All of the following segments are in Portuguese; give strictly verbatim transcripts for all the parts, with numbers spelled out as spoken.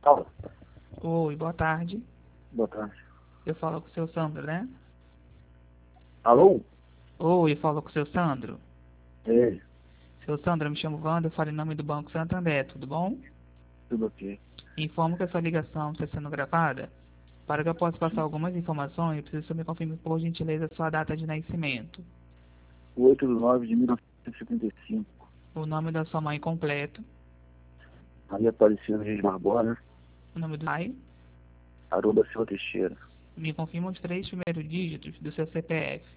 Alô, Oi, boa tarde. boa tarde. Eu falo com o seu Sandro, né? Alô? Oi, eu falo com o seu Sandro. É, Seu Sandro, eu me chamo Wanda, eu falo em nome do Banco Santander, tudo bom? tudo ok. Informo que a sua ligação está sendo gravada. Para que eu possa passar algumas informações, eu preciso que você me confirme por gentileza a sua data de nascimento. oito de nove de mil novecentos e setenta e cinco. O nome da sua mãe completo, Aí apareceu Reis Barbosa, o nome do pai. Aruba Silva Teixeira, Me confirma os três primeiros dígitos do seu C P F.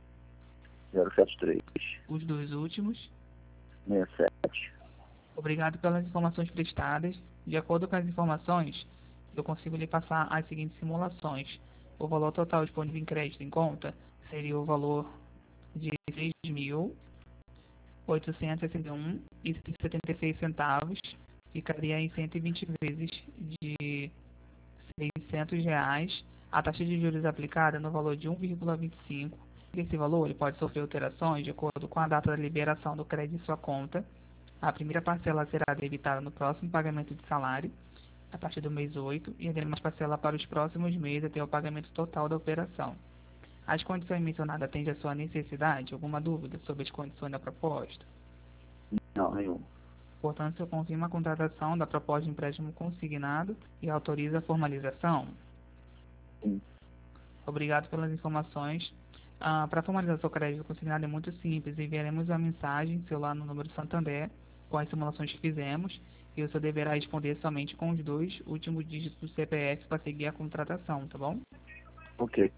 zero sete três, Os dois últimos. seis sete. Obrigado pelas informações prestadas. De acordo com as informações, eu consigo lhe passar as seguintes simulações. O valor total disponível em crédito em conta seria o valor de seis mil oitocentos e sessenta e um e setenta e seis centavos, ficaria em cento e vinte vezes de seiscentos reais. A taxa de juros aplicada no valor de um vírgula vinte e cinco. Esse valor ele pode sofrer alterações de acordo com a data da liberação do crédito em sua conta. A primeira parcela será debitada no próximo pagamento de salário, a partir do mês oito, e a demais parcela para os próximos meses até o pagamento total da operação. As condições mencionadas atendem à sua necessidade? Alguma dúvida sobre as condições da proposta? Não, nenhum. Portanto, eu confirmo a contratação da proposta de empréstimo consignado e autorizo a formalização. Sim. Obrigado pelas informações. Ah, para formalizar seu crédito consignado é muito simples. Enviaremos uma mensagem celular no número Santander com as simulações que fizemos e você deverá responder somente com os dois últimos dígitos do C P F para seguir a contratação, tá bom? Ok.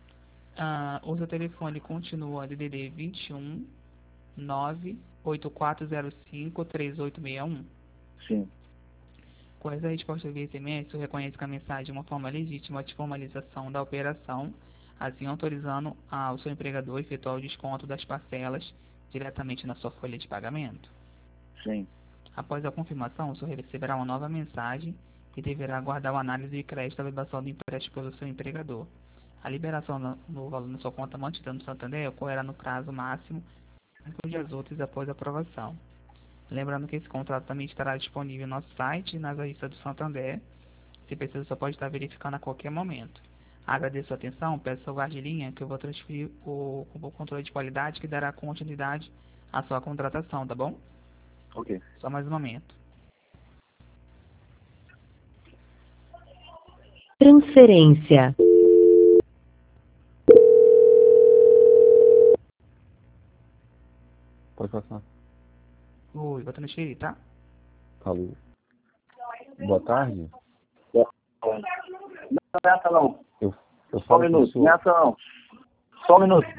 Ah, o seu telefone continua D D D vinte e um nove oito quatro zero cinco três oito seis um. Sim. Com essa resposta via S M S, o reconhece que a mensagem é uma forma legítima de formalização da operação, assim autorizando ao seu empregador a efetuar o desconto das parcelas diretamente na sua folha de pagamento. Sim. Após a confirmação, o senhor receberá uma nova mensagem e deverá aguardar a análise de crédito da liberação do empréstimo pelo seu empregador. A liberação no, no valor na sua conta mantida no Santander ocorrerá no prazo máximo de cinco dias úteis após a aprovação. Lembrando que esse contrato também estará disponível no nosso site e nas agências do Santander. Se precisa, só pode estar verificando a qualquer momento. Agradeço a atenção, peço seu guarde linha que eu vou transferir o, o controle de qualidade que dará continuidade à sua contratação, tá bom? Ok. Só mais um momento. Transferência. Pode passar. Oi, vou transferir, tá? Alô. Boa tarde. Boa tarde. Não, nessa não. Eu, eu Só um falo com o minuto. senhor. Nessa não. Só um minuto.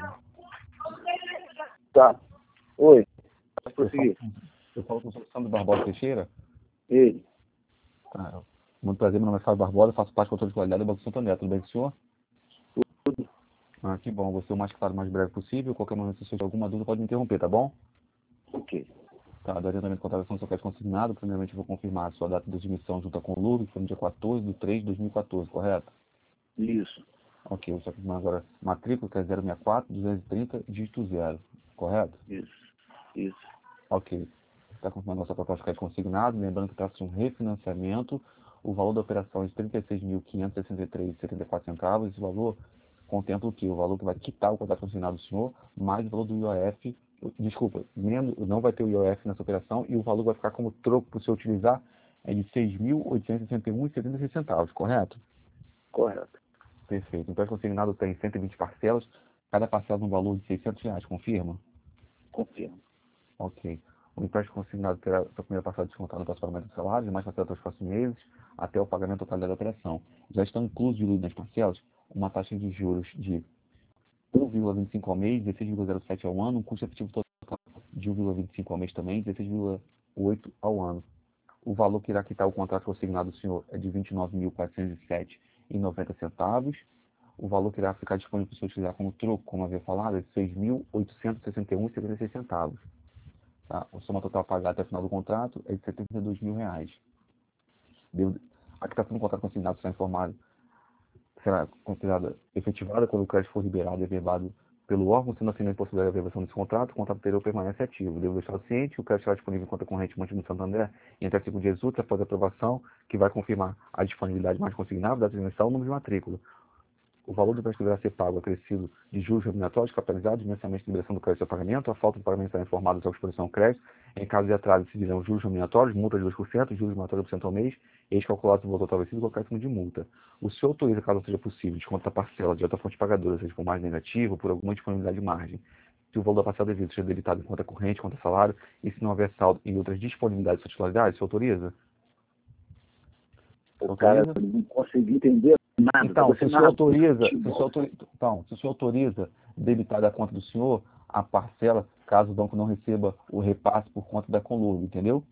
Tá. Oi. Pode Eu falo, prosseguir. eu falo com o senhor Sandro Barbosa Teixeira. Ele. Tá. Muito prazer, meu nome é Fábio Barbosa, faço parte do controle de qualidade do Banco Santander. Tudo bem com o senhor? Tudo. Ah, que bom. Vou ser o mais claro, o mais breve possível. Qualquer momento, se tiver alguma dúvida, pode me interromper, tá bom? Ok. Tá, do adiantamento de contratação do seu crédito consignado, primeiramente eu vou confirmar a sua data de admissão junto com o L U B, que foi no dia quatorze de três de dois mil e quatorze, correto? Isso. Ok, você vai confirmar agora matrícula, que é zero seis quatro, duzentos e trinta, dígito zero, correto? Isso. Isso. Ok. Está confirmando a sua proposta de crédito consignado, lembrando que trata-se de um refinanciamento, o valor da operação é de trinta e seis mil quinhentos e sessenta e três vírgula setenta e quatro centavos, esse valor contempla o quê? O valor que vai quitar o contrato consignado do senhor, mais o valor do I O F, desculpa, menos, não vai ter o I O F nessa operação, e o valor vai ficar como troco para o senhor utilizar é de seis mil oitocentos e sessenta e um vírgula setenta e seis centavos, correto? Correto. Perfeito. O empréstimo consignado tem cento e vinte parcelas, cada parcela no valor de seiscentos reais, confirma? Confirmo. Ok. O empréstimo consignado terá sua primeira parcela descontada para o pagamento do salário, e mais parcela para os próximos meses, até o pagamento total da operação. Já estão inclusos diluídos nas parcelas uma taxa de juros de um vírgula vinte e cinco ao mês, dezesseis vírgula zero sete ao ano, um custo efetivo total de um vírgula vinte e cinco ao mês também, dezesseis vírgula oito ao ano. O valor que irá quitar o contrato consignado do senhor é de vinte e nove mil quatrocentos e sete reais e noventa centavos. O valor que irá ficar disponível para o senhor utilizar como troco, como havia falado, é de seis mil oitocentos e sessenta e um reais e setenta e seis centavos. Tá? A soma total a pagar até o final do contrato é de setenta e dois mil reais. Deu, a quitação do contrato consignado será informado, será considerada efetivada quando o crédito for liberado e averbado pelo órgão, sendo assim na impossibilidade de averbação desse contrato, o contrato anterior permanece ativo. Devo deixar ciente, o crédito estará disponível em conta corrente mantido no Santander e até cinco dias úteis após a aprovação, que vai confirmar a disponibilidade mais consignável, data de emissão, número de matrícula. O valor do empréstimo deverá ser pago acrescido de juros remuneratórios, capitalizados, mensalmente de liberação do crédito a pagamento, a falta de pagamento será informada à exposição ao crédito. Em caso de atraso, se dirão juros remuneratórios, multa de dois por cento, juros remuneratórios por cento ao mês, ex calculado no valor total vencido com acréscimo de multa. O senhor autoriza, caso não seja possível, desconto da parcela de outra fonte pagadora, seja por margem negativa ou por alguma disponibilidade de margem. Se o valor da parcela devida seja debitado em conta corrente, conta salário, e se não houver saldo em outras disponibilidades ou titularidades, o senhor autoriza? O cara não consegui entender nada. Então, se o senhor autoriza, se o senhor autoriza, então, se o senhor autoriza debitar da conta do senhor a parcela, caso o banco não receba o repasse por conta da Conlurb, entendeu?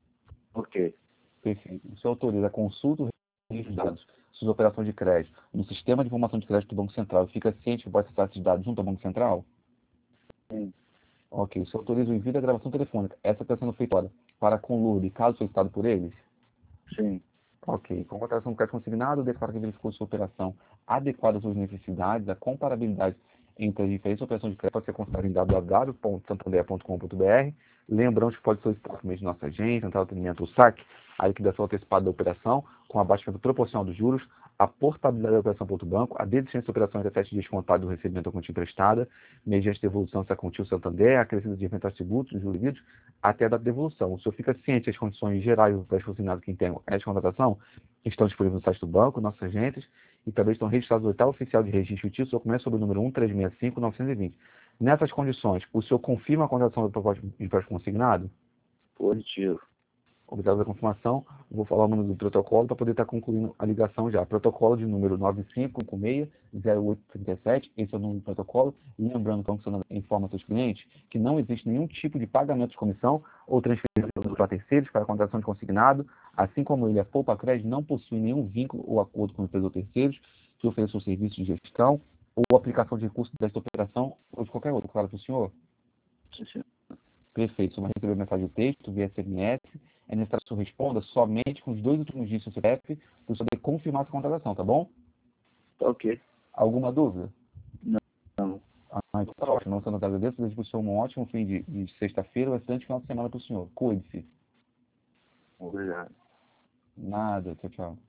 Ok. Perfeito. O senhor autoriza a consulta e registro de dados, suas operações de crédito, no sistema de informação de crédito do Banco Central, fica ciente que pode acessar esses dados junto ao Banco Central? Sim. Ok. O senhor autoriza o envio da gravação telefônica, essa está sendo feita para a Conlurb, caso solicitado por eles? Sim. Ok. Com a contratação do crédito consignado, declara que verificou sua operação adequada às suas necessidades, a comparabilidade entre as diferentes operações de crédito pode ser consultada em w w w ponto santander ponto com ponto b r. Lembrando que pode solicitar por meio de nossa agência, entrar no atendimento ou saque, a liquidação antecipada da operação, com abaixamento proporcional dos juros, a portabilidade da operação para outro banco, a desistência da operação até sete dias contado do recebimento da quantia emprestada, mediante devolução se a quantia Santander, a crescida de inventários tributos, dos juros devidos, até a data de devolução. O senhor fica ciente das condições gerais do empréstimo consignado que integram esta contratação, que estão disponíveis no site do banco, nossos agentes, e também estão registrados no oitavo oficial de registro fictício, documento sobre o número um três seis cinco nove dois zero. Nessas condições, o senhor confirma a contratação do proposta de empréstimo consignado? Positivo. Obrigado pela confirmação. Vou falar o número do protocolo para poder estar concluindo a ligação já. Protocolo de número nove cinco cinco seis zero oito três sete. Esse é o número do protocolo. Lembrando que o Banco informa seus clientes que não existe nenhum tipo de pagamento de comissão ou transferência para terceiros para a contratação de consignado, assim como ele, a Poupa Crédito, não possui nenhum vínculo ou acordo com empresas ou terceiros que ofereçam serviços de gestão ou aplicação de recursos desta operação ou de qualquer outra. Claro para o senhor? Sim, sim. Perfeito. Você vai receber mensagem de texto via S M S. É necessário que o senhor responda somente com os dois últimos dígitos do C P F para o senhor poder confirmar essa contratação, tá bom? Tá ok. Alguma dúvida? Não. Não. Ah, então tá ótimo. Não sendo agradeço, desejo para o senhor um ótimo fim de, de sexta-feira, um excelente final de semana para o senhor. Cuide-se. Obrigado. Nada. Tchau, tchau.